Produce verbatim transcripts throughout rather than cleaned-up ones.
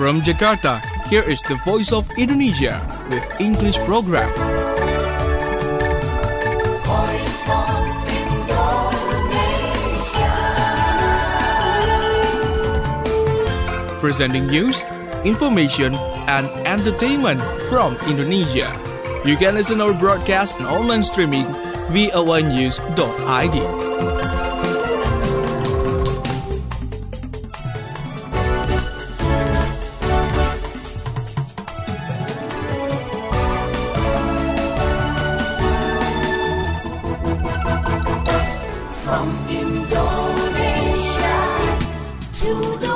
From Jakarta, here is the Voice of Indonesia with English program. Voice of Indonesia. Presenting news, information, and entertainment from Indonesia. You can listen our broadcast and online streaming v o a news dot i d. From Indonesia to the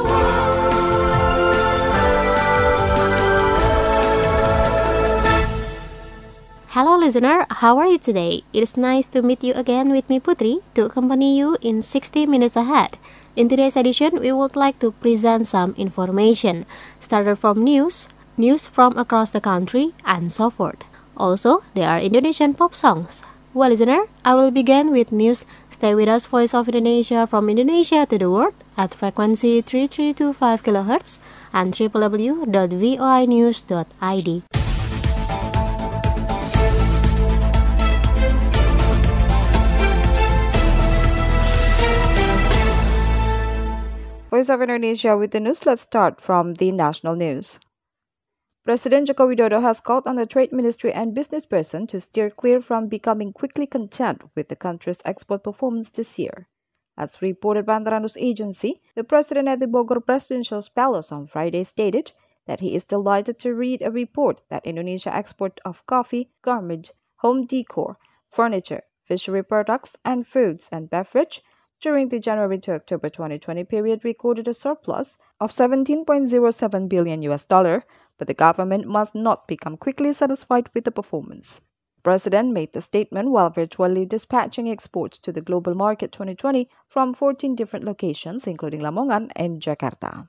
Hello listener, how are you today? It is nice to meet you again with me Putri to accompany you in sixty minutes ahead. In today's edition, we would like to present some information, started from news, news from across the country, and so forth. Also, there are Indonesian pop songs. Well listener, I will begin with news. Stay with us, Voice of Indonesia from Indonesia to the world at frequency three three two five kilohertz and w w w dot voi news dot i d. Voice of Indonesia with the news. Let's start from the national news. President Joko Widodo has called on the Trade Ministry and business person to steer clear from becoming quickly content with the country's export performance this year. As reported by Antara News Agency, the president at the Bogor Presidential Palace on Friday stated that he is delighted to read a report that Indonesia export of coffee, garment, home decor, furniture, fishery products, and foods and beverage during the January to October twenty twenty period recorded a surplus of seventeen point zero seven billion U S dollar, but the government must not become quickly satisfied with the performance. The president made the statement while virtually dispatching exports to the global market twenty twenty from fourteen different locations, including Lamongan and Jakarta.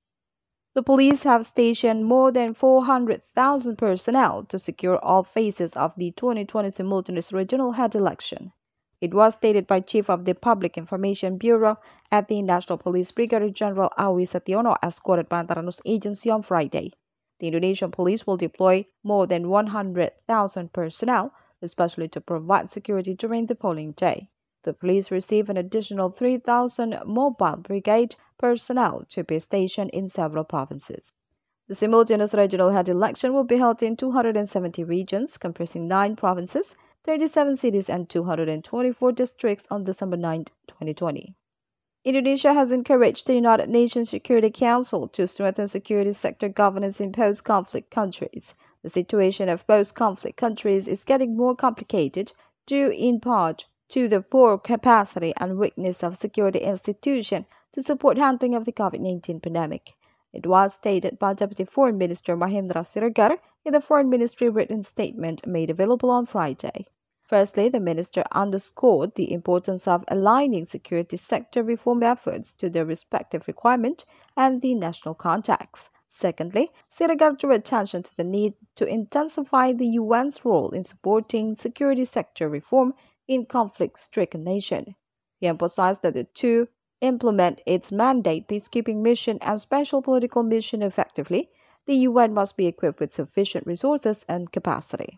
The police have stationed more than four hundred thousand personnel to secure all phases of the twenty twenty simultaneous regional head election. It was stated by Chief of the Public Information Bureau at the National Police Brigadier General Awi Setiono as quoted by Antara News Agency on Friday. The Indonesian police will deploy more than one hundred thousand personnel, especially to provide security during the polling day. The police receive an additional three thousand mobile brigade personnel to be stationed in several provinces. The simultaneous regional head election will be held in two hundred seventy regions, comprising nine provinces, thirty-seven cities, and two hundred twenty-four districts on December ninth, twenty twenty. Indonesia has encouraged the United Nations Security Council to strengthen security sector governance in post-conflict countries. The situation of post-conflict countries is getting more complicated due in part to the poor capacity and weakness of security institutions to support handling of the COVID nineteen pandemic. It was stated by Deputy Foreign Minister Mahendra Siregar in the Foreign Ministry written statement made available on Friday. Firstly, the minister underscored the importance of aligning security sector reform efforts to their respective requirements and the national context. Secondly, Siregar drew attention to the need to intensify the U N's role in supporting security sector reform in conflict-stricken nations. He emphasized that the two implement its mandate peacekeeping mission and special political mission effectively, the U N must be equipped with sufficient resources and capacity.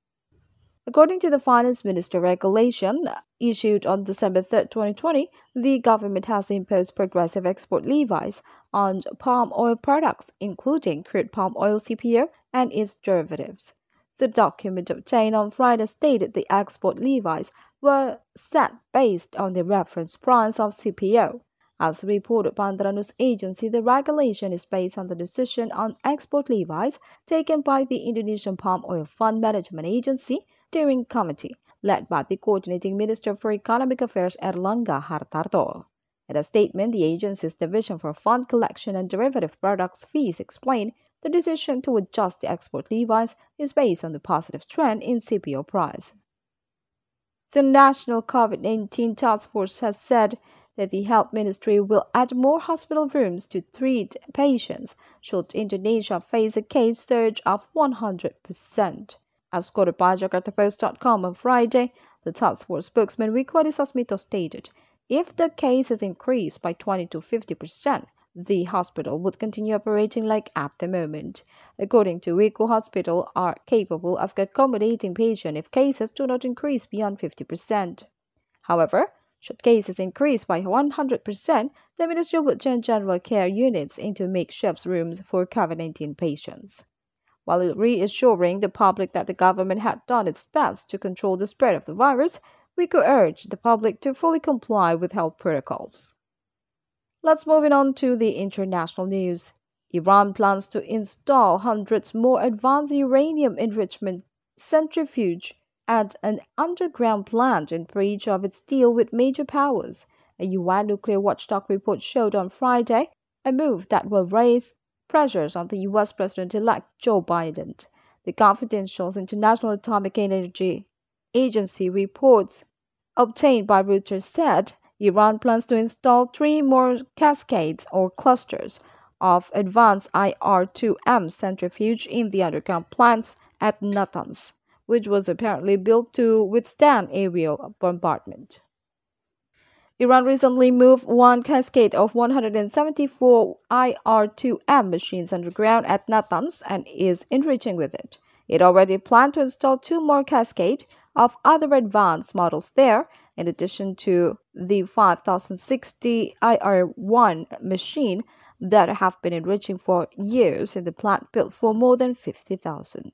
According to the Finance Minister regulation issued on December third, twenty twenty, the government has imposed progressive export levies on palm oil products, including crude palm oil C P O and its derivatives. The document obtained on Friday stated the export levies were set based on the reference price of C P O. As reported by Antara News Agency, the regulation is based on the decision on export levies taken by the Indonesian Palm Oil Fund Management Agency Steering Committee, led by the Coordinating Minister for Economic Affairs Erlangga Hartarto. In a statement, the agency's Division for Fund Collection and Derivative Products Fees explained the decision to adjust the export levies is based on the positive trend in C P O price. The National COVID nineteen Task Force has said that the Health Ministry will add more hospital rooms to treat patients should Indonesia face a case surge of one hundred percent. As quoted by Jakarta Post dot com on Friday, the task force spokesman Wiku Adhisa Smito stated, if the cases increase by twenty to fifty percent, the hospital would continue operating like at the moment. According to Wiku, hospital are capable of accommodating patients if cases do not increase beyond fifty percent. However, should cases increase by one hundred percent, the ministry would turn general care units into makeshift rooms for COVID nineteen patients. While reassuring the public that the government had done its best to control the spread of the virus, Wiku urged the public to fully comply with health protocols. Let's move on to the international news. Iran plans to install hundreds more advanced uranium enrichment centrifuge at an underground plant in breach of its deal with major powers, a U N nuclear watchdog report showed on Friday, a move that will raise pressures on the U S President-elect Joe Biden. The confidential International Atomic Energy Agency reports obtained by Reuters said Iran plans to install three more cascades or clusters of advanced I R two M centrifuge in the underground plants at Natanz, which was apparently built to withstand aerial bombardment. Iran recently moved one cascade of one hundred seventy-four I R two M machines underground at Natanz and is enriching with it. It already planned to install two more cascades of other advanced models there, in addition to the five thousand sixty I R one machine that have been enriching for years in the plant built for more than fifty thousand.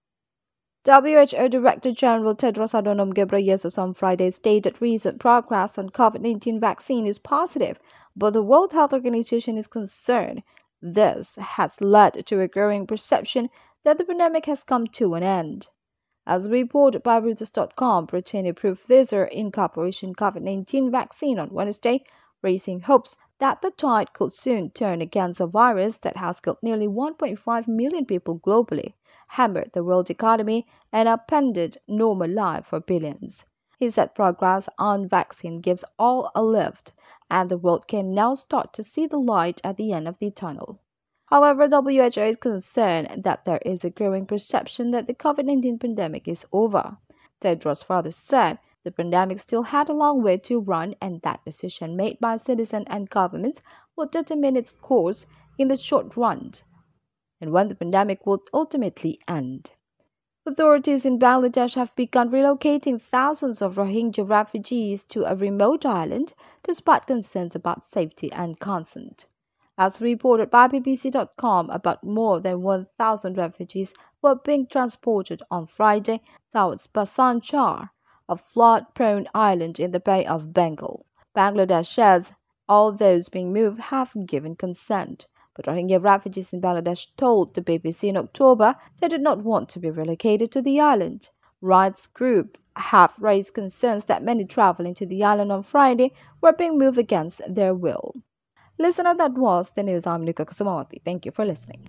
W H O Director General Tedros Adhanom Ghebreyesus on Friday stated recent progress on COVID nineteen vaccine is positive, but the World Health Organization is concerned this has led to a growing perception that the pandemic has come to an end. As reported by Reuters dot com, Britain approved Pfizer Incorporation COVID nineteen vaccine on Wednesday, raising hopes that the tide could soon turn against a virus that has killed nearly one point five million people globally, hammered the world economy, and upended normal life for billions. He said progress on vaccine gives all a lift, and the world can now start to see the light at the end of the tunnel. However, W H O is concerned that there is a growing perception that the COVID nineteen pandemic is over. Tedros further said the pandemic still had a long way to run and that decisions made by citizens and governments would determine its course in the short run and when the pandemic would ultimately end. Authorities in Bangladesh have begun relocating thousands of Rohingya refugees to a remote island despite concerns about safety and consent. As reported by B B C dot com, about more than one thousand refugees were being transported on Friday towards Bhasan Char, a flood-prone island in the Bay of Bengal. Bangladesh says all those being moved have given consent, but Rohingya refugees in Bangladesh told the B B C in October they did not want to be relocated to the island. Rights groups have raised concerns that many traveling to the island on Friday were being moved against their will. Listener, that was the news. I'm Nika Kusumawati. Thank you for listening.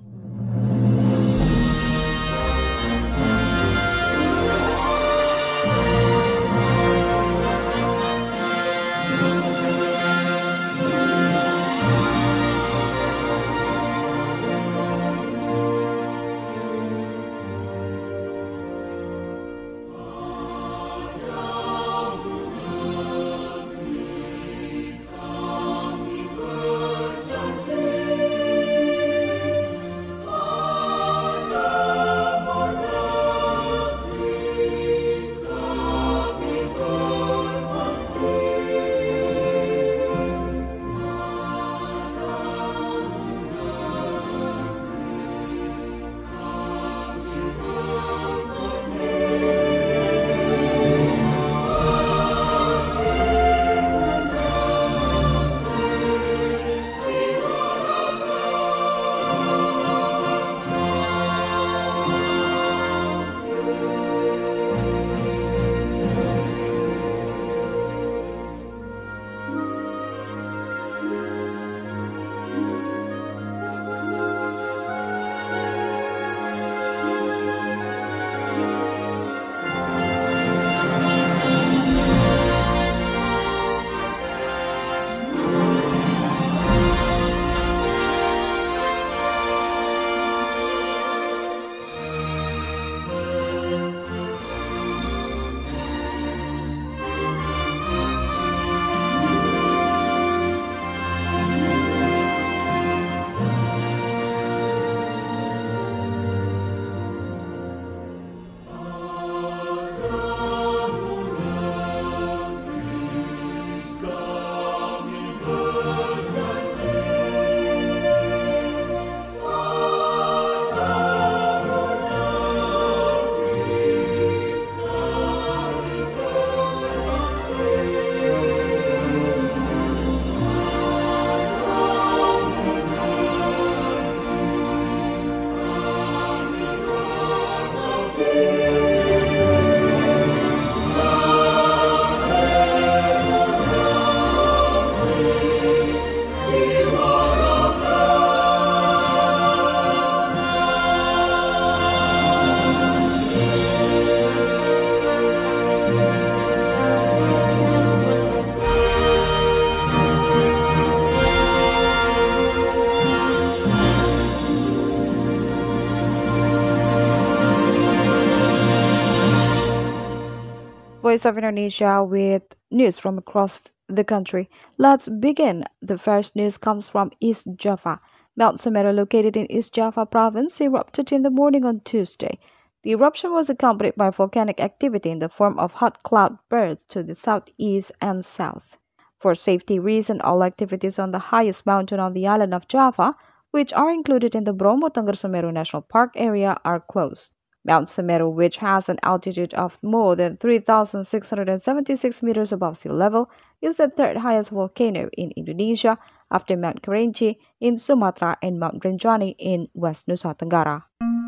Voice of Indonesia with news from across the country. Let's begin. The first news comes from East Java. Mount Semeru, located in East Java province, erupted in the morning on Tuesday. The eruption was accompanied by volcanic activity in the form of hot cloud bursts to the southeast and south. For safety reasons, all activities on the highest mountain on the island of Java, which are included in the Bromo Tengger Semeru National Park area, are closed. Mount Semeru, which has an altitude of more than three thousand six hundred seventy-six meters above sea level, is the third highest volcano in Indonesia after Mount Kerinci in Sumatra and Mount Rinjani in West Nusa Tenggara.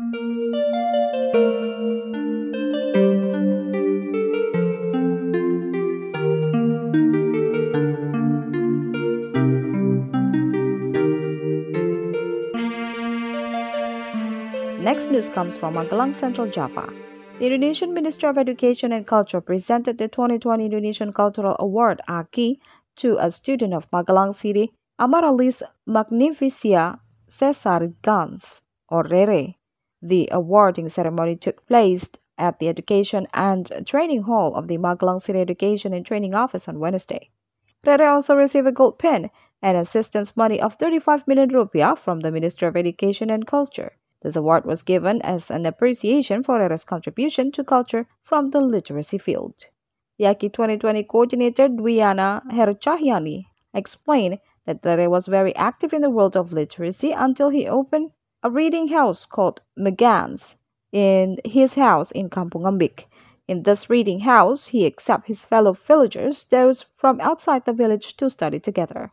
Next news comes from Magelang, Central Java. The Indonesian Ministry of Education and Culture presented the twenty twenty Indonesian Cultural Award A K I to a student of Magelang City, Amaralis Magnificia Cesar Gans, or Rere. The awarding ceremony took place at the Education and Training Hall of the Magelang City Education and Training Office on Wednesday. Rere also received a gold pin and assistance money of thirty-five million rupiah from the Ministry of Education and Culture. This award was given as an appreciation for Rere's contribution to culture from the literacy field. The A K I twenty twenty coordinator Dwiana Hercahyani explained that Rere was very active in the world of literacy until he opened a reading house called Megans in his house in Kampung Ambik. In this reading house, he accepts his fellow villagers, those from outside the village, to study together.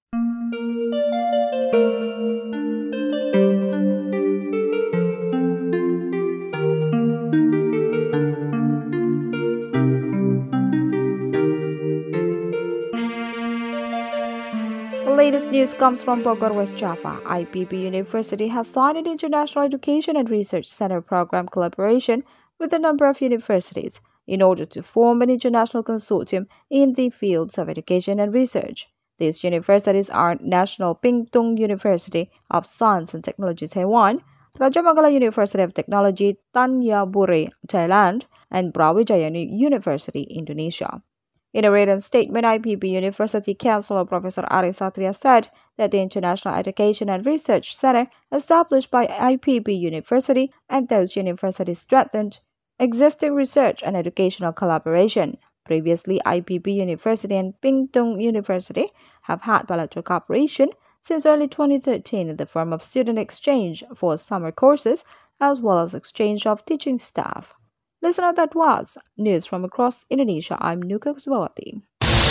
The latest news comes from Bogor, West Java. I P B University has signed an International Education and Research Center program collaboration with a number of universities in order to form an international consortium in the fields of education and research. These universities are National Ping Tung University of Science and Technology Taiwan, Rajamangala University of Technology Tanyaburi, Thailand, and Brawijaya University, Indonesia. In a written statement, I P B University Chancellor Professor Ari Satria said that the International Education and Research Center established by I P B University and those universities strengthened existing research and educational collaboration. Previously, I P B University and Ping Tung University have had bilateral cooperation since early twenty thirteen in the form of student exchange for summer courses as well as exchange of teaching staff. Listener, that was news from across Indonesia. I'm Nuka Kusbawati.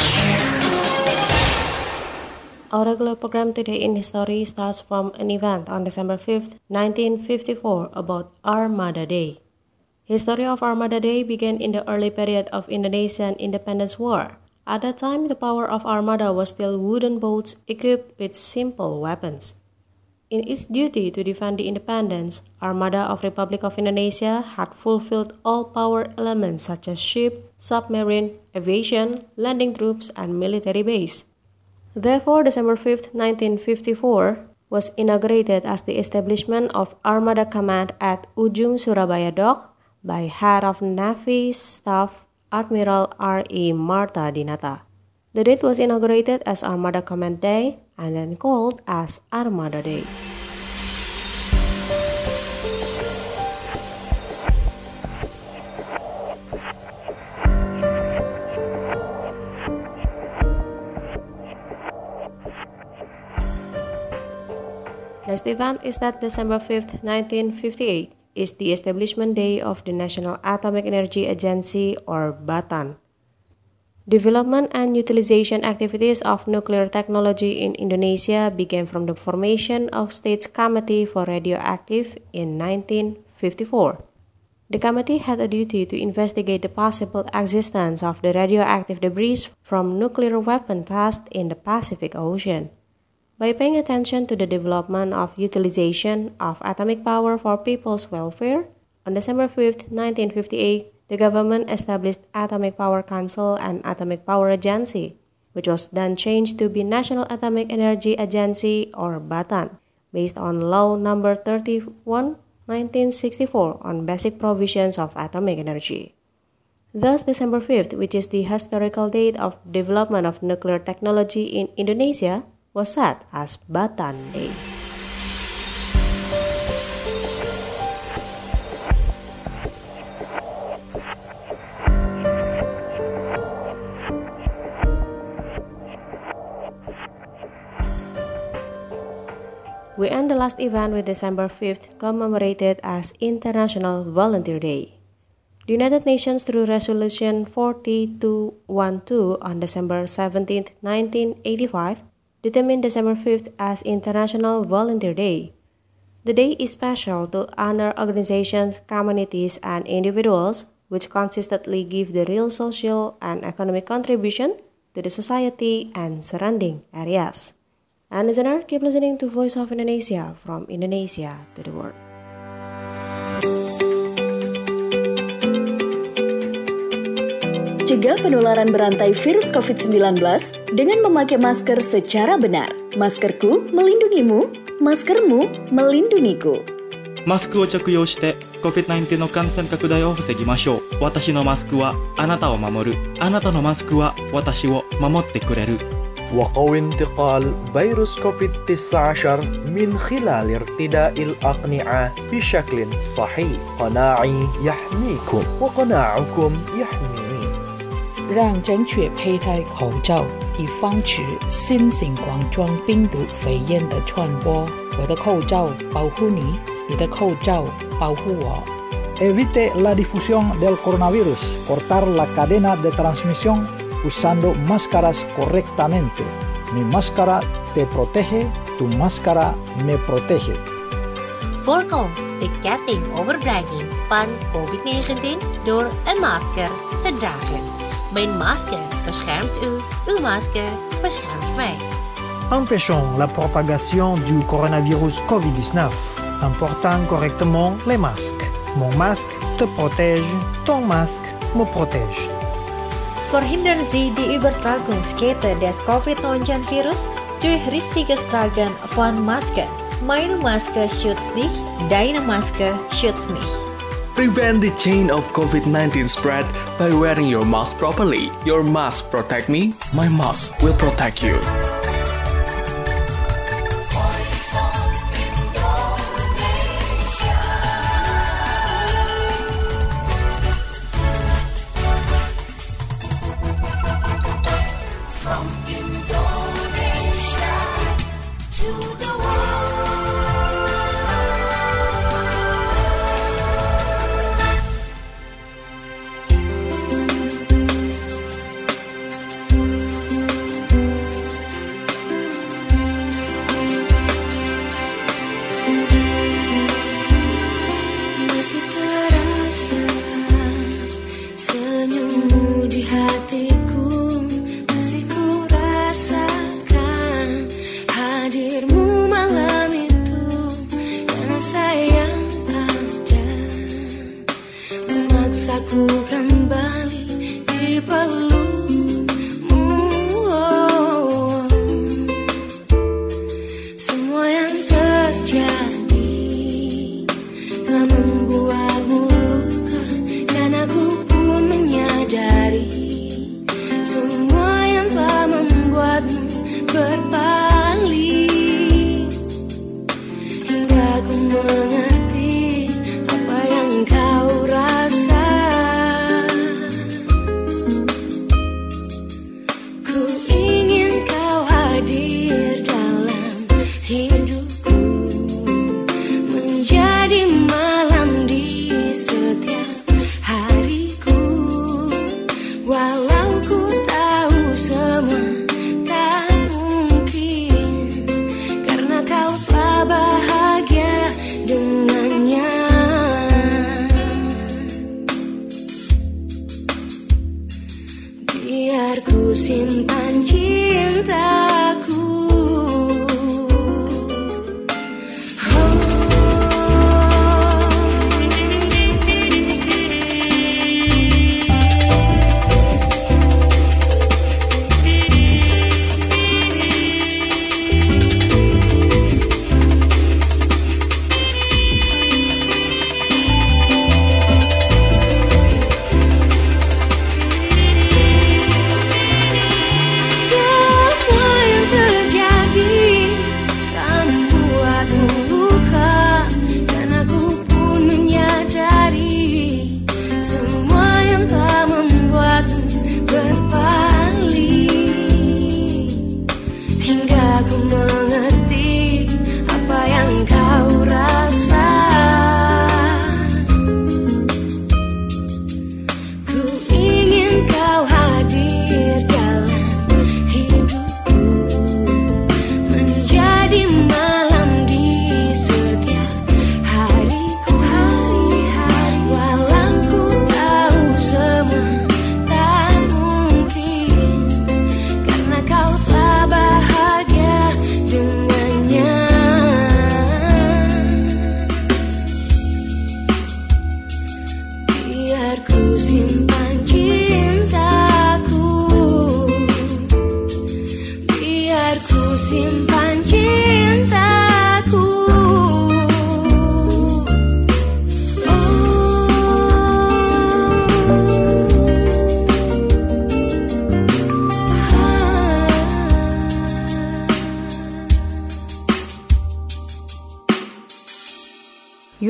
Our regular program today in history starts from an event on December fifth, nineteen fifty-four about Armada Day. History of Armada Day began in the early period of Indonesian Independence War. At that time, the power of Armada was still wooden boats equipped with simple weapons. In its duty to defend the independence, Armada of Republic of Indonesia had fulfilled all power elements such as ship, submarine, aviation, landing troops, and military base. Therefore, December fifth, nineteen fifty-four was inaugurated as the establishment of Armada Command at Ujung Surabaya Dock by Head of Navy Staff Admiral R E Marta Dinata. The date was inaugurated as Armada Command Day and then called as Armada Day. Next event is that December fifth, nineteen fifty-eight is the establishment day of the National Atomic Energy Agency or Batan. Development and utilization activities of nuclear technology in Indonesia began from the formation of States Committee for Radioactive in nineteen fifty-four. The committee had a duty to investigate the possible existence of the radioactive debris from nuclear weapon tests in the Pacific Ocean. By paying attention to the development of utilization of atomic power for people's welfare, on December fifth, nineteen fifty-eight, the government established Atomic Power Council and Atomic Power Agency, which was then changed to be National Atomic Energy Agency or Batan, based on Law number thirty-one, nineteen sixty-four on basic provisions of atomic energy. Thus, December fifth, which is the historical date of development of nuclear technology in Indonesia, was set as Batan Day. We end the last event with December fifth commemorated as International Volunteer Day. The United Nations through Resolution forty two twelve on December seventeenth, nineteen eighty-five determined December fifth as International Volunteer Day. The day is special to honor organizations, communities, and individuals which consistently give the real social and economic contribution to the society and surrounding areas. And listener, keep listening to Voice of Indonesia from Indonesia to the world. Cegah penularan berantai virus covid sembilan belas dengan memakai masker secara benar. Maskerku melindungimu, maskermu melindungiku. マスクを着用して コビッドナインティーン の感染拡大を防ぎましょう。私のマスクはあなたを守る。あなたのマスクは私を守ってくれる。 وقوي انتقال فيروس كوفيد تسعة عشر من خلال ارتداء الأقنعة بشكل صحيح. قناعي يحميكم وقناعكم يحميني. 让正确佩戴口罩，以防止新型冠状病毒肺炎的传播。我的口罩保护你，你的口罩保护我。 Evite la difusión del coronavirus. Cortar la cadena de transmisión usando máscaras correctamente. Mi máscara te protege, tu máscara me protege. Voorkom de ketting overbrenging van covid negentien door een masker te dragen. Mijn masker beschermt u, uw masker beschermt mij. Empêchons la propagation du coronavirus covid dix-neuf en portant correctement les masques. Mon masque te protège, ton masque me protège. Verhindern Sie die Übertragungskette des covid neunzehn virus durch richtiges Tragen von Masken. Meine Maske schützt dich, deine Maske schützt mich. Prevent the chain of covid nineteen spread by wearing your mask properly. Your mask protect me, my mask will protect you.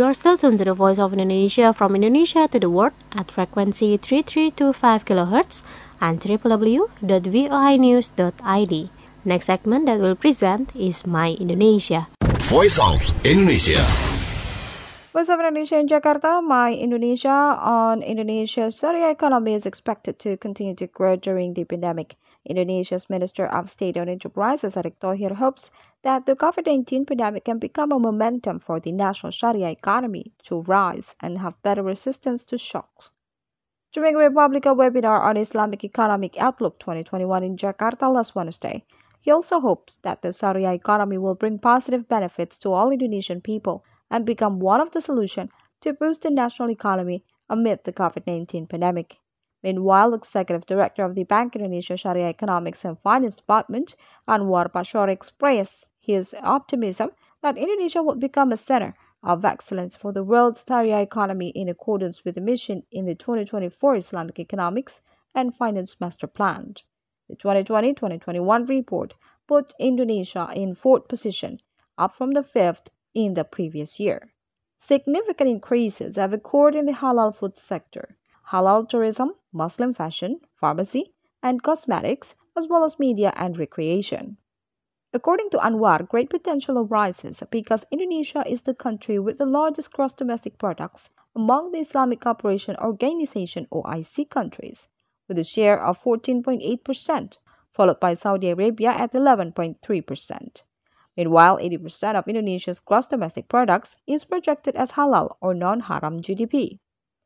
You're still tuned to the Voice of Indonesia from Indonesia to the world at frequency three three two five kilohertz and w w w dot voi news dot i d. Next segment that we'll present is My Indonesia. Voice of Indonesia. Voice of Indonesia in Jakarta, My Indonesia. On Indonesia's Syariah economy is expected to continue to grow during the pandemic. Indonesia's Minister of State on Enterprises, Erick Thohir, hopes that the COVID nineteen pandemic can become a momentum for the national Sharia economy to rise and have better resistance to shocks. During a Republica webinar on Islamic Economic Outlook twenty twenty-one in Jakarta last Wednesday, he also hopes that the Sharia economy will bring positive benefits to all Indonesian people and become one of the solutions to boost the national economy amid the COVID nineteen pandemic. Meanwhile, Executive Director of the Bank Indonesia Sharia Economics and Finance Department, Anwar Pashore, expressed his optimism that Indonesia will become a center of excellence for the world's Sharia economy in accordance with the mission in the twenty twenty-four Islamic Economics and Finance Master Plan. The twenty twenty to twenty twenty-one report put Indonesia in fourth position, up from the fifth in the previous year. Significant increases have occurred in the halal food sector, halal tourism, Muslim fashion, pharmacy, and cosmetics, as well as media and recreation. According to Anwar, great potential arises because Indonesia is the country with the largest gross domestic products among the Islamic Cooperation Organization O I C countries, with a share of fourteen point eight percent, followed by Saudi Arabia at eleven point three percent. Meanwhile, eighty percent of Indonesia's gross domestic products is projected as halal or non-haram G D P.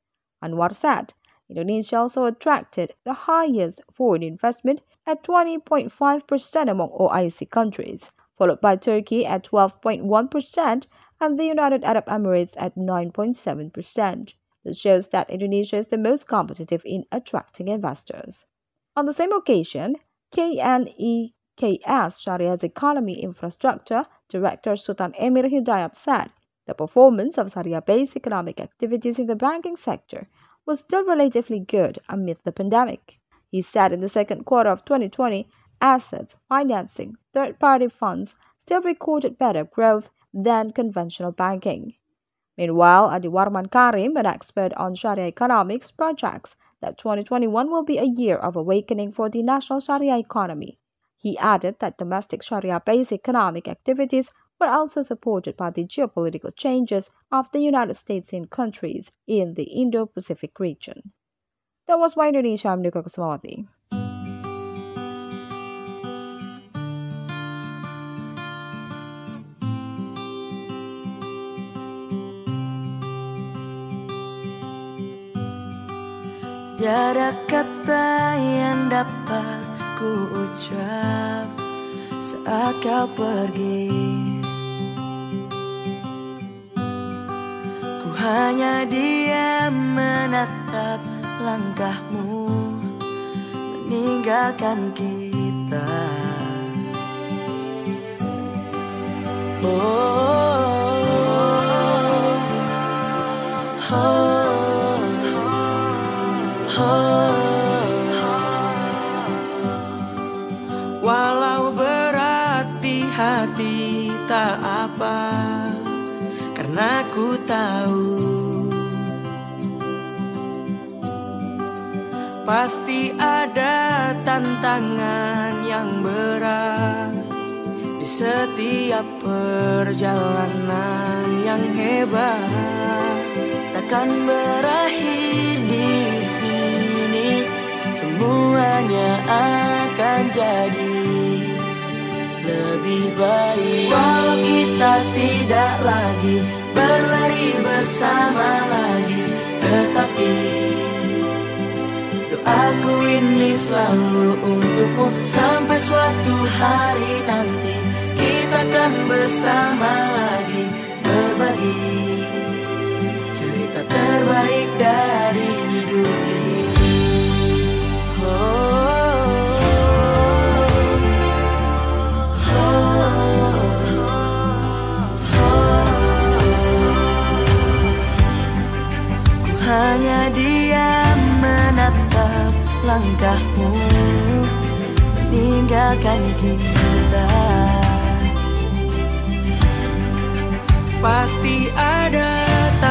Anwar said, Indonesia also attracted the highest foreign investment at twenty point five percent among O I C countries, followed by Turkey at twelve point one percent and the United Arab Emirates at nine point seven percent. This shows that Indonesia is the most competitive in attracting investors. On the same occasion, K N E K S Shariah's Economy Infrastructure Director Sultan Emir Hidayat said the performance of Sharia-based economic activities in the banking sector was still relatively good amid the pandemic. He said in the second quarter of twenty twenty, assets, financing, third-party funds still recorded better growth than conventional banking. Meanwhile, Adi Warman Karim, an expert on Sharia economics, projects that twenty twenty-one will be a year of awakening for the national Sharia economy. He added that domestic Sharia-based economic activities were also supported by the geopolitical changes of the United States in countries in the Indo-Pacific region. That was My Indonesia. I'm Nika Kusumawati. Tiada kata yang dapat ku ucap saat kau pergi. Ku hanya diam menatap langkahmu meninggalkan kita. Oh, oh, oh, oh. Walau berat di hati tak apa, karena ku tahu pasti ada tantangan yang berat di setiap perjalanan yang hebat. Takkan berakhir di sini, semuanya akan jadi lebih baik. Walau kita tidak lagi berlari bersama lagi, tetapi aku ini selalu untukmu. Sampai suatu hari nanti kita akan bersama lagi, berbagi cerita terbaik dari hidup ini. Oh, oh, oh, oh. Ku hanya diam menatap langkahmu meninggalkan kita. Pasti ada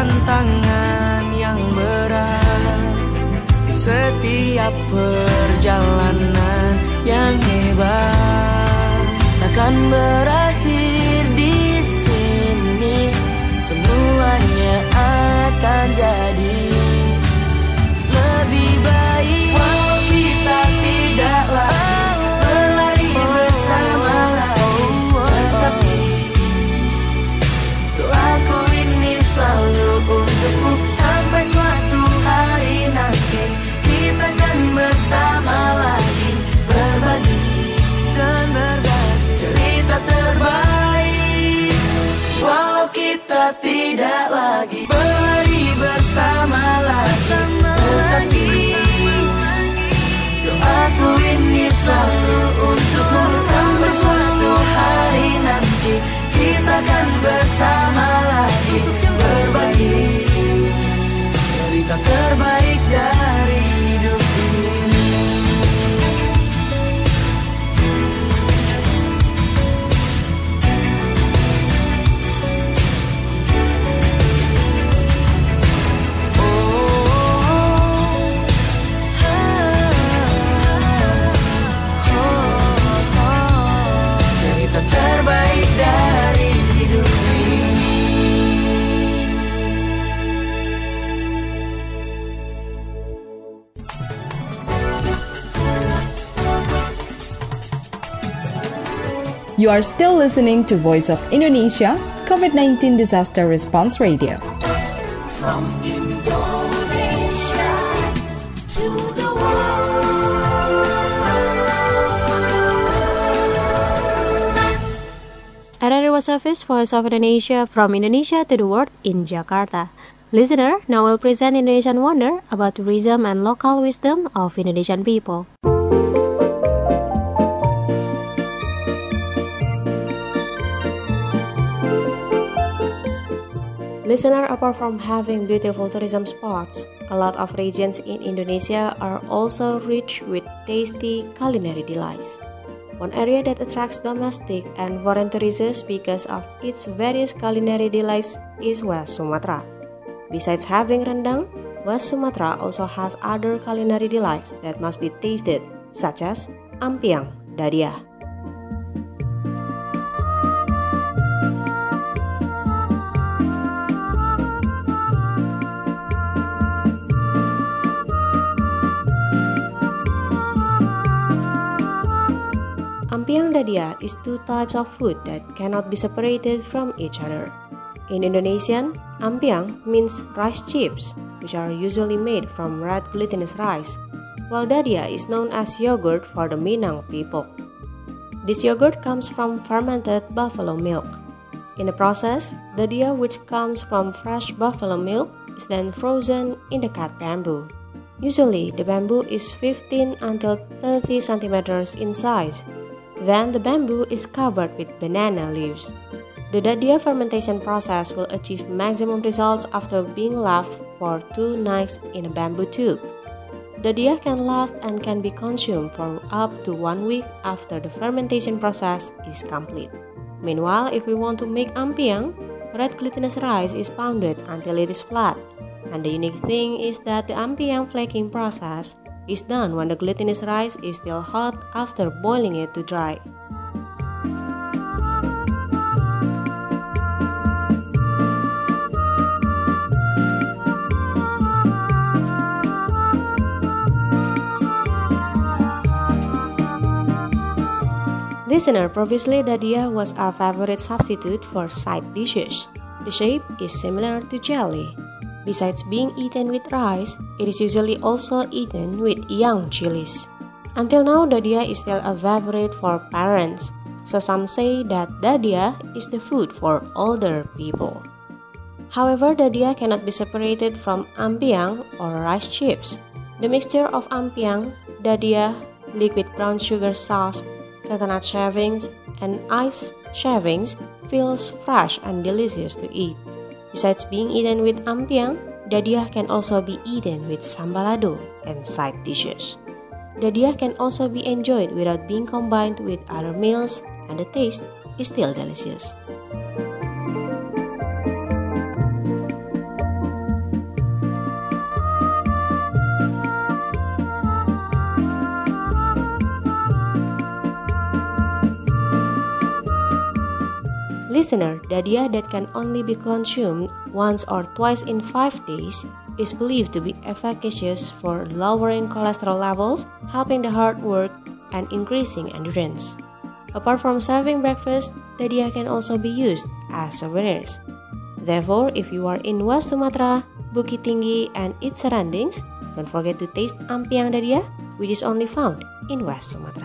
rintangan yang berat di setiap perjalanan yang hebat. Takkan berakhir di sini, semuanya akan jadi lebih baik. Walau kita tidak lagi berlari bersama lagi, tetapi doaku ini selalu untukmu. Sampai suatu hari nanti kita akan bersama lagi, berbagi dan berbagi cerita terbaik. Walau kita tidak lagi berlari bersama lagi, tetapi doaku ini selalu untukmu. Sampai suatu hari nanti kita akan bersama lagi, berbagi cerita terbaik dari hidup ini. Terbaik dari hidup ini. You are still listening to Voice of Indonesia, COVID nineteen Disaster Response Radio. From Indonesia to the world. Another service Voice of Indonesia from Indonesia to the world in Jakarta. Listener, now will present Indonesian wonder about tourism and local wisdom of Indonesian people. Listener, apart from having beautiful tourism spots, a lot of regions in Indonesia are also rich with tasty culinary delights. One area that attracts domestic and foreign tourists because of its various culinary delights is West Sumatra. Besides having rendang, West Sumatra also has other culinary delights that must be tasted, such as ampiang, dadia. Ampiang dadia is two types of food that cannot be separated from each other. In Indonesian, ampiang means rice chips, which are usually made from red glutinous rice, while dadia is known as yogurt for the Minang people. This yogurt comes from fermented buffalo milk. In the process, dadia, which comes from fresh buffalo milk, is then frozen in the cut bamboo. Usually, the bamboo is fifteen until thirty centimeters in size. Then the bamboo is covered with banana leaves. The dadia fermentation process will achieve maximum results after being left for two nights in a bamboo tube. Dadia can last and can be consumed for up to one week after the fermentation process is complete. Meanwhile, if we want to make ampiang, red glutinous rice is pounded until it is flat. And the unique thing is that the ampiang flaking process is done when the glutinous rice is still hot after boiling it to dry. Listener, previously dadia was a favorite substitute for side dishes. The shape is similar to jelly. Besides being eaten with rice, it is usually also eaten with young chilies. Until now, dadia is still a favorite for parents, so some say that dadia is the food for older people. However, dadia cannot be separated from ampiang or rice chips. The mixture of ampiang, dadia, liquid brown sugar sauce, coconut shavings, and ice shavings feels fresh and delicious to eat. Besides being eaten with ampiang, dadia can also be eaten with sambalado and side dishes. Dadia can also be enjoyed without being combined with other meals, and the taste is still delicious. Listener, dadia that can only be consumed once or twice in five days is believed to be efficacious for lowering cholesterol levels, helping the heart work, and increasing endurance. Apart from serving breakfast, dadia can also be used as souvenirs. Therefore, if you are in West Sumatra, Bukit Tinggi, and its surroundings, don't forget to taste ampiang dadia, which is only found in West Sumatra.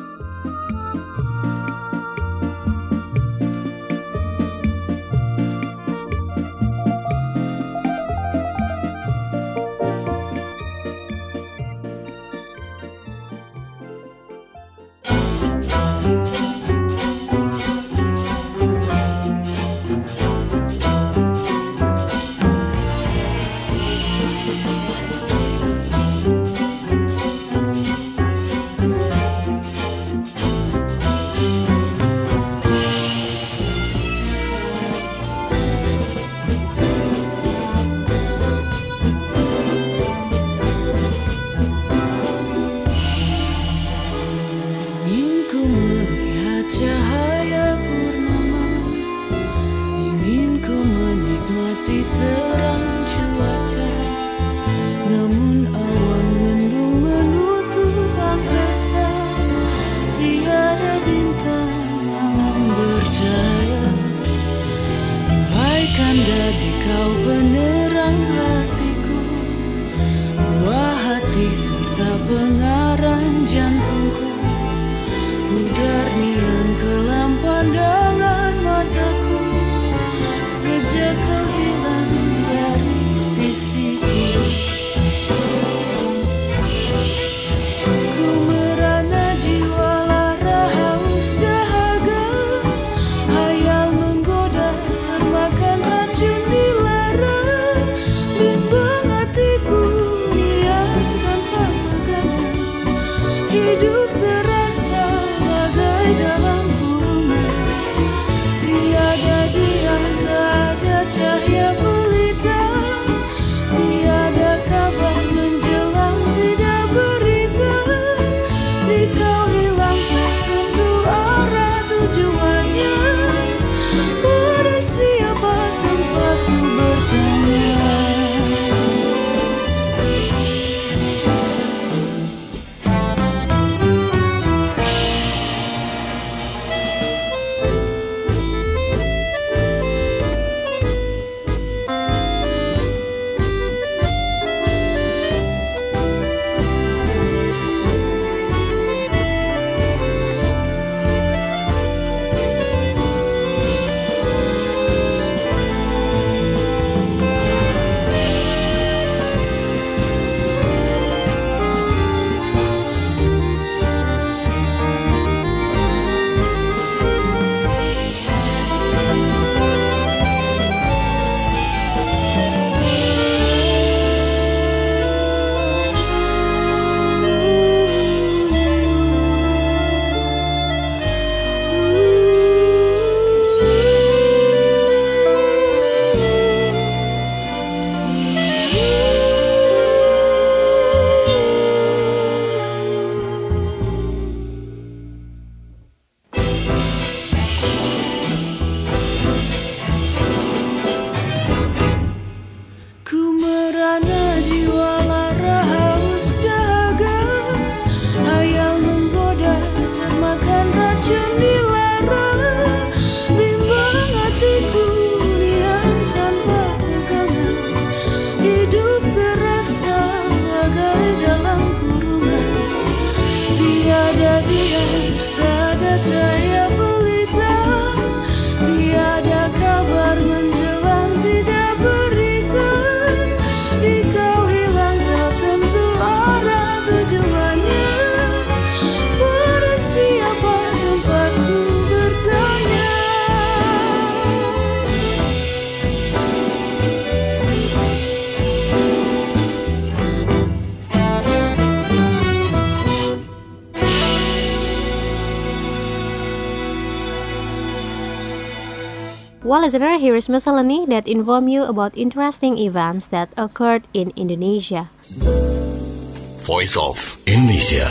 Well, listener, here is miscellany that inform you about interesting events that occurred in Indonesia. Voice of Indonesia.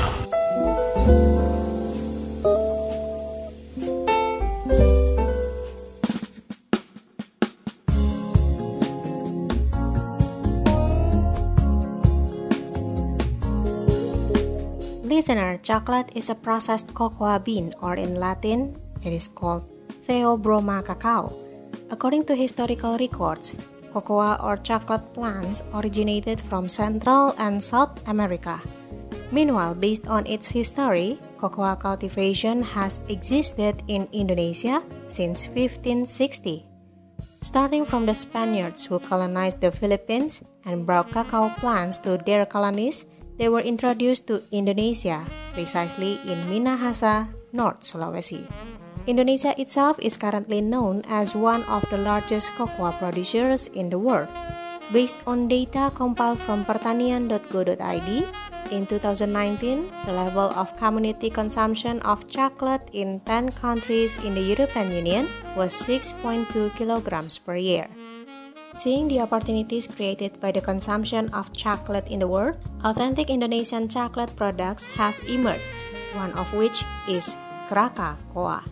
listener, chocolate is a processed cocoa bean, or in Latin, it is called Theobroma cacao. According to historical records, cocoa or chocolate plants originated from Central and South America. Meanwhile, based on its history, cocoa cultivation has existed in Indonesia since fifteen sixty. Starting from the Spaniards who colonized the Philippines and brought cacao plants to their colonies, they were introduced to Indonesia, precisely in Minahasa, North Sulawesi. Indonesia itself is currently known as one of the largest cocoa producers in the world. Based on data compiled from pertanian dot go dot I D, in two thousand nineteen, the level of community consumption of chocolate in ten countries in the European Union was six point two kilograms per year. Seeing the opportunities created by the consumption of chocolate in the world, authentic Indonesian chocolate products have emerged, one of which is Kraka Koa.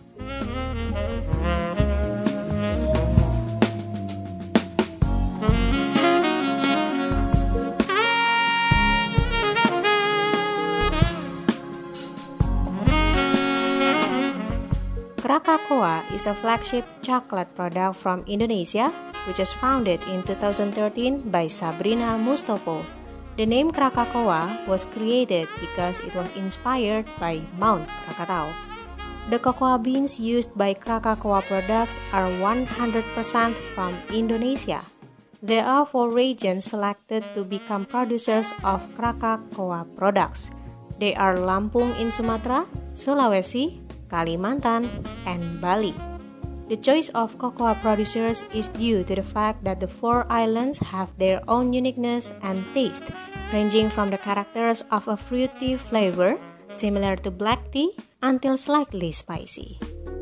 Kraka Koa is a flagship chocolate product from Indonesia, which was founded in two thousand thirteen by Sabrina Mustopo. The name Kraka Koa was created because it was inspired by Mount Krakatau. The cocoa beans used by Kraka Koa products are one hundred percent from Indonesia. There are four regions selected to become producers of Kraka Koa products. They are Lampung in Sumatra, Sulawesi, Kalimantan, and Bali. The choice of cocoa producers is due to the fact that the four islands have their own uniqueness and taste, ranging from the characters of a fruity flavor, similar to black tea, until slightly spicy.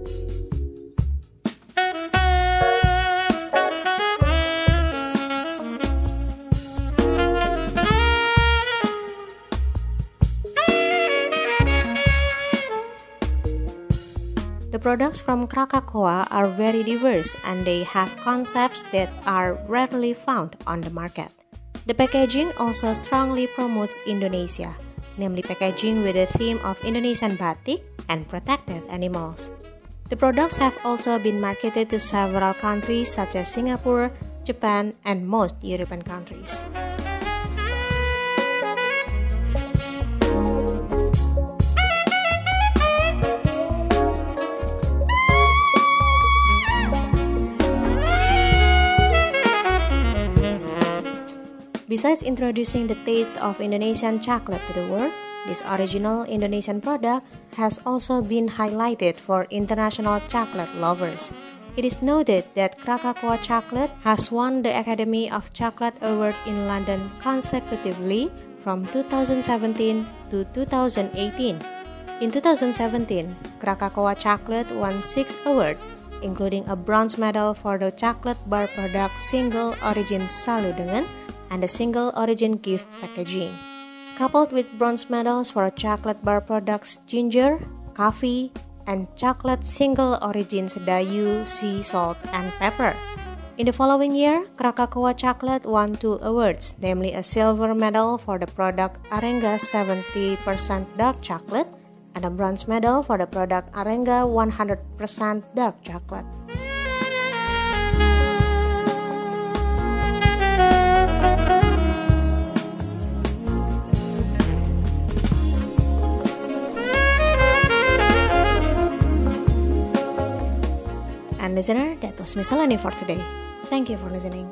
The products from Kraka Koa are very diverse and they have concepts that are rarely found on the market. The packaging also strongly promotes Indonesia, namely packaging with the theme of Indonesian batik and protected animals. The products have also been marketed to several countries such as Singapore, Japan, and most European countries. Besides introducing the taste of Indonesian chocolate to the world, this original Indonesian product has also been highlighted for international chocolate lovers. It is noted that Kraka Koa chocolate has won the Academy of Chocolate Award in London consecutively from two thousand seventeen to two thousand eighteen. In two thousand seventeen, Kraka Koa chocolate won six awards, including a bronze medal for the chocolate bar product Single Origin Salu Dengan and the Single Origin Gift Packaging, coupled with bronze medals for chocolate bar products Ginger, Coffee, and chocolate Single Origin Sedayu, Sea Salt, and Pepper. In the following year, Kraka Koa chocolate won two awards, namely a silver medal for the product Arenga seventy percent dark chocolate and a bronze medal for the product Arenga one hundred percent dark chocolate. And listener, that was Miscellany for today. Thank you for listening.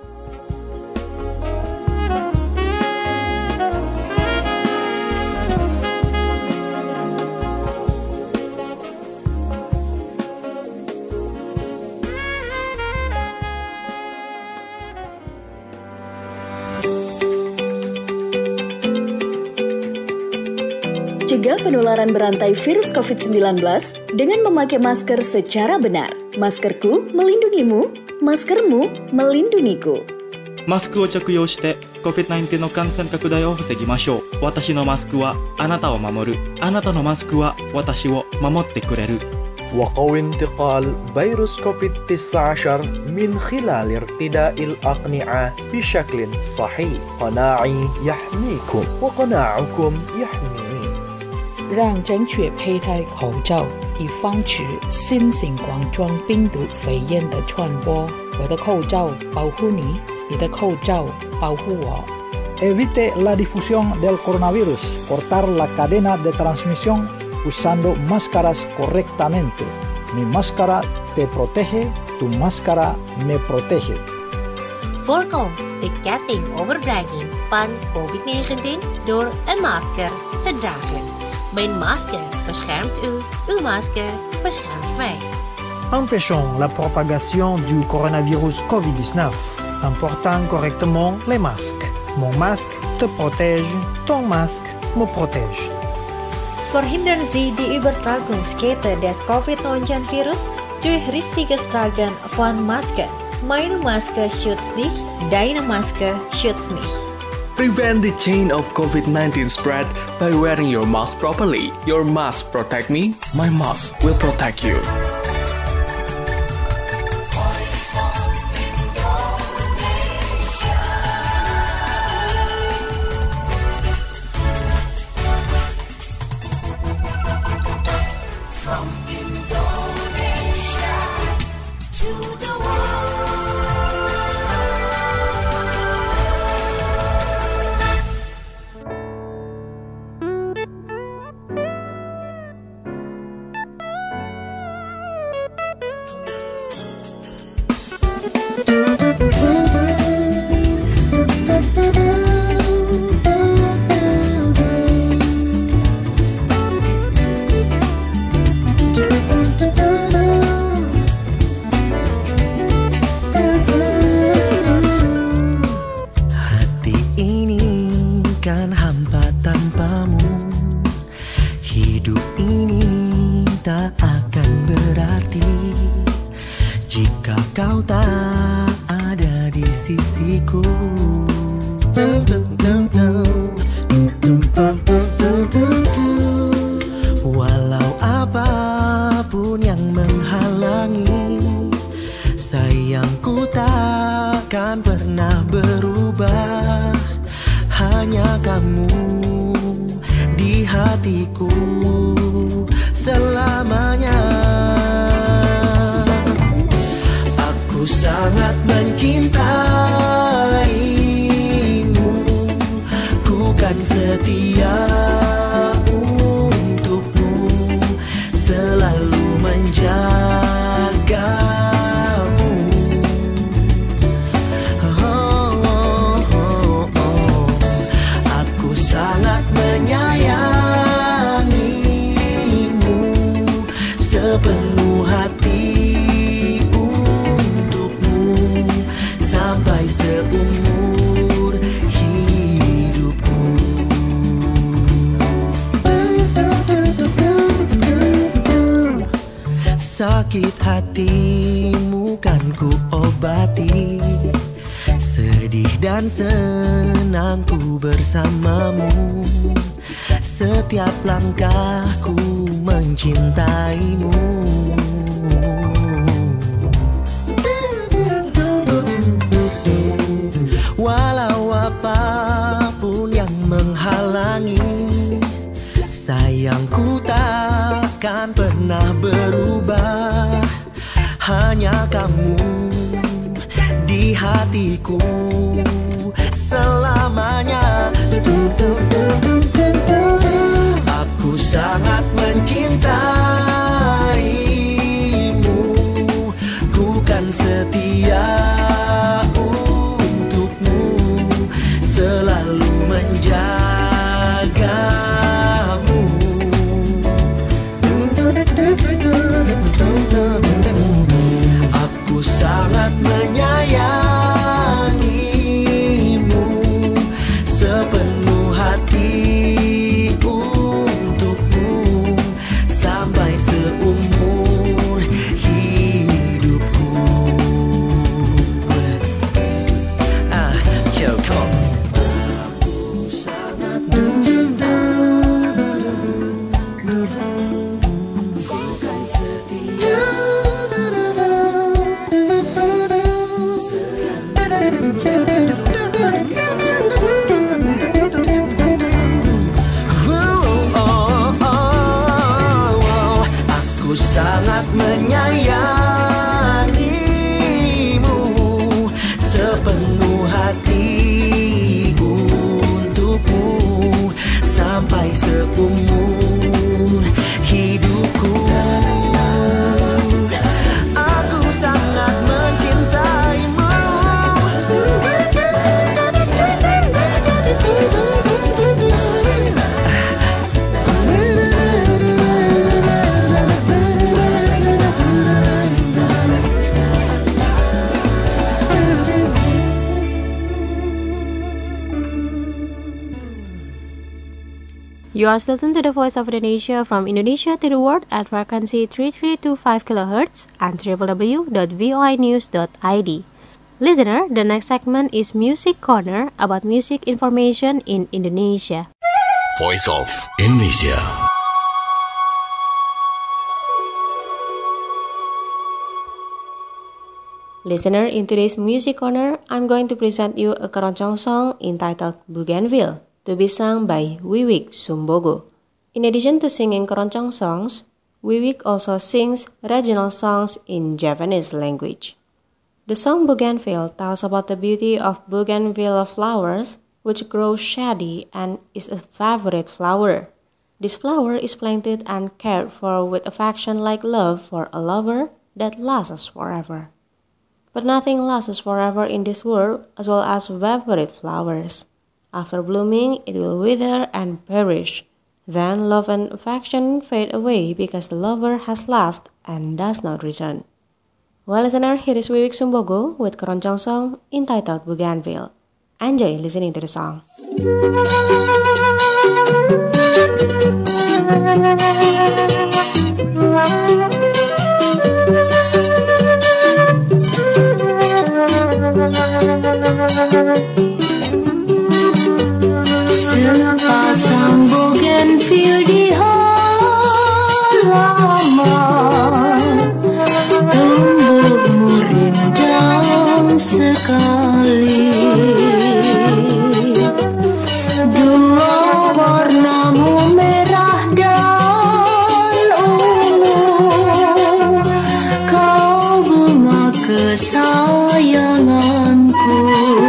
Cegah penularan berantai virus covid sembilan belas dengan memakai masker secara benar. Maskerku melindungimu, maskermu melindungiku. マスクを着用して コビッドナインティーン の感染拡大を防ぎましょう。私のマスクはあなたを守る。あなたのマスクは私を守ってくれる。 وقوي انتقال فيروس كوفيد تسعة عشر من خلال ارتداء الأقنعة بشكل صحيح. قناعي يحميكم وقناعكم يحميني. 让正确佩戴口罩，以防止新型冠状病毒肺炎的传播。我的口罩保护你，你的口罩保护我。 Evite la difusión del coronavirus. Cortar la cadena de transmisión usando máscaras correctamente. Mi máscara te protege, tu máscara me protege. Voorkom de ketting overdraging van covid negentien door een masker te dragen. Mijn masker beschermt u, uw masker beschermt mij. Empêchons la propagation du coronavirus covid dix-neuf en portant correctement les masques. Mon masque te protège, ton masque me protège. Verhindern Sie die Übertragungskette des covid neunzehn Virus durch richtiges Tragen von Masken. Meine Maske schützt dich, deine Maske schützt mich. Prevent the chain of covid nineteen spread by wearing your mask properly. Your mask protect me, my mask will protect you. From Indonesia to the Hati ini kan hampa tanpamu. Hidup ini tak akan berarti jika kau tak ada di sisiku. Walau apapun yang menghalangi, sayangku takkan pernah berubah. Hanya kamu di hatiku selamanya. Aku sangat mencintaimu, ku kan setia untukmu, selalu menjagamu. Oh, oh, oh, oh. Aku sangat menyayangimu, sepenuh hati untukmu, sampai seumur hidupku. Sakit hatimu kan ku obati, sedih dan senangku bersamamu. Setiap langkahku mencintaimu. Walau apapun yang menghalangi, sayangku takkan pernah berubah. Hanya kamu di hatiku selamanya. Aku sangat mencintaimu, ku kan setia untukmu, selalu menjagamu. Aku sangat menyayangimu, sepenuh hati untukmu, sampai seumur hidupku. You are still tuned to the Voice of Indonesia from Indonesia to the world at frequency three three two five kilohertz and w w w dot voi news dot i d. Listener, the next segment is Music Corner about music information in Indonesia. Voice of Indonesia. Listener, in today's Music Corner, I'm going to present you a keroncong song entitled Bougainville, to be sung by Wiwik Sumbogo. In addition to singing keroncong songs, Wiwik also sings regional songs in Javanese language. The song Bougainville tells about the beauty of bougainvillea flowers, which grow shady and is a favorite flower. This flower is planted and cared for with affection like love for a lover that lasts forever. But nothing lasts forever in this world, as well as favorite flowers. After blooming, it will wither and perish. Then love and affection fade away because the lover has left and does not return. Well, listener, here is Wiwik Sumbogo with keroncong song entitled Bougainville. Enjoy listening to the song. Sepasang bougainville di halaman, tumbuhmu rindang sekali. Dua warnamu merah dan ungu, kau bunga kesayanganku.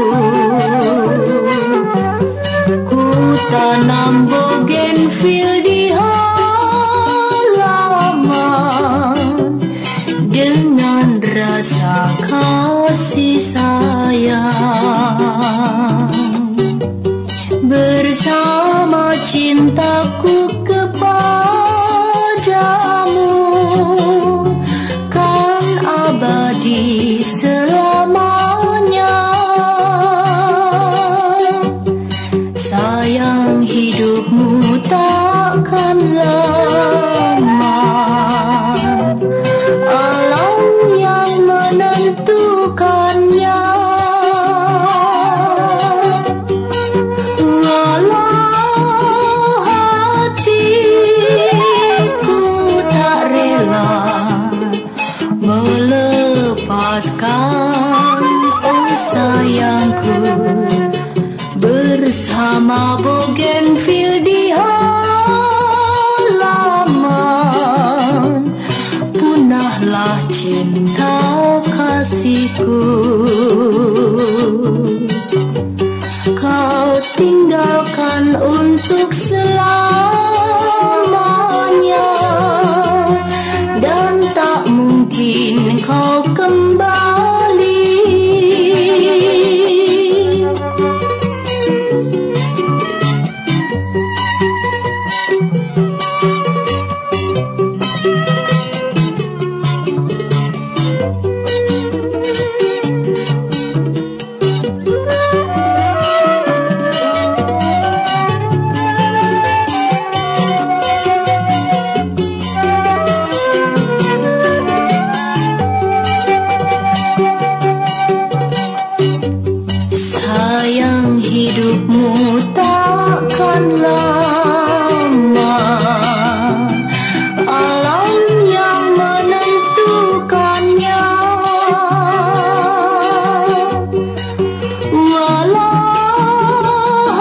Tanam bougainville di halaman dengan rasa kasih sayang. Bersama cintaku kepadamu kan abadi selamanya. Sayang, hidupmu takkan lama. Alam yang menentukannya. Walau hatiku tak rela melepaskan, oh sayangku, bersama bougainville di halaman, punahlah cinta kasihku. Kau tinggalkan untuk selamanya, dan tak mungkin kau kembali. Sayang, hidupmu takkan lama. Alam yang menentukannya. Walau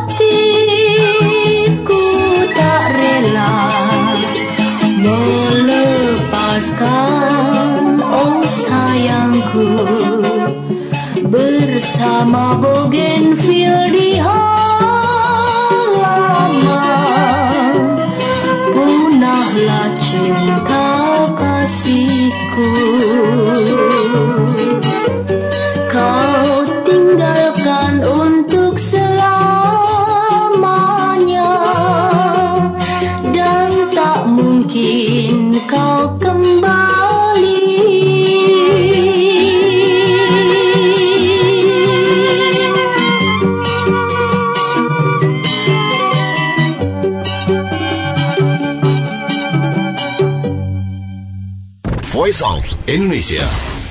hatiku tak rela melepaskan, oh sayangku, bersama bougainville di halaman, punahlah cinta kasihku. Kau tinggalkan untuk selamanya, dan tak mungkin kau kembali. Voice of Indonesia.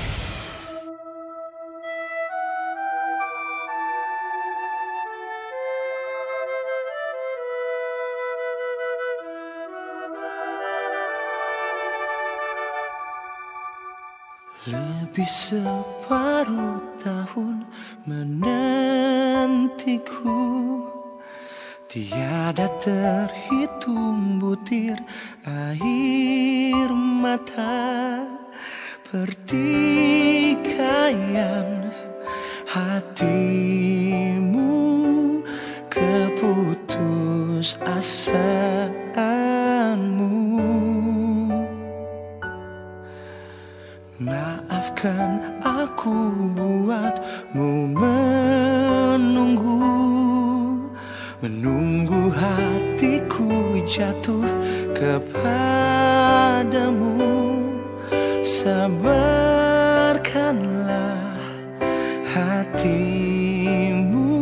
Lebih separuh tahun menantiku, tiada terhitung butir air mata, pertikaian hatimu, keputus asaanmu. Maafkan aku buatmu menunggu, menunggu hatiku jatuh kepadamu. Sabarkanlah hatimu,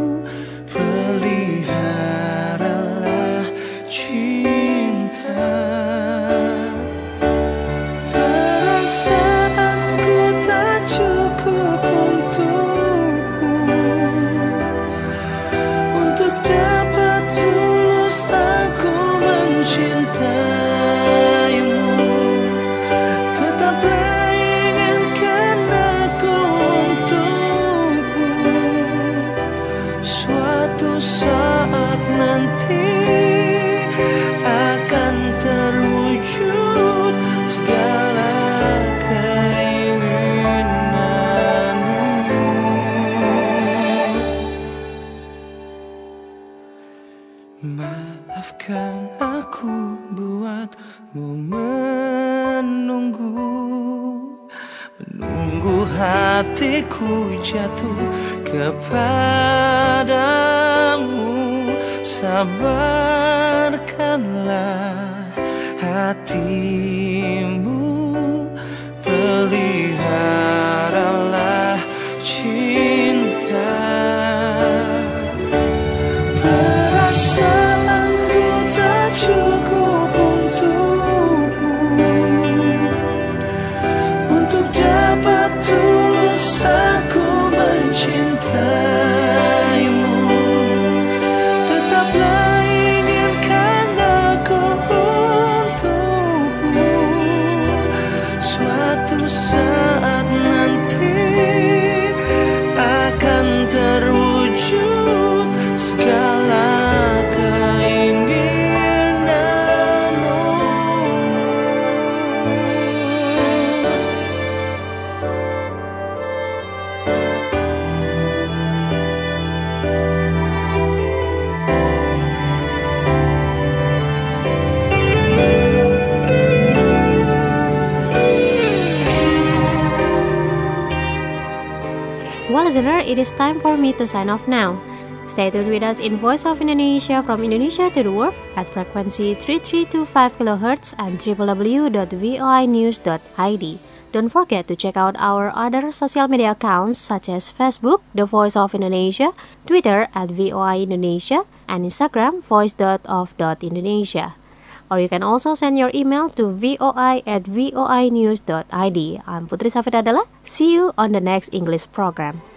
peliharalah cinta. Cukup untukmu, untuk dapat tulus aku mencintaimu. Tetaplah inginkan aku untukmu. Suatu saat nanti akan terwujud segala maafkan aku buatmu menunggu, menunggu hatiku jatuh kepadamu. Sabarkanlah hatimu, peliharalah cinta. Perasaanku tak cukup untukmu, untuk dapat tulus aku mencintaimu. Tetaplah inginkan aku untukmu. Suatu saat nanti akan terwujud segala keinginanmu. Well, listener, it is time for me to sign off now. Stay tuned with us in Voice of Indonesia from Indonesia to the world at frequency three three two five kilohertz and w w w dot voi news dot i d. Don't forget to check out our other social media accounts such as Facebook, The Voice of Indonesia, Twitter at V O I Indonesia, and Instagram voice dot of dot indonesia. Or you can also send your email to voi at voi news dot i d. I'm Putri Safidadala. See you on the next English program.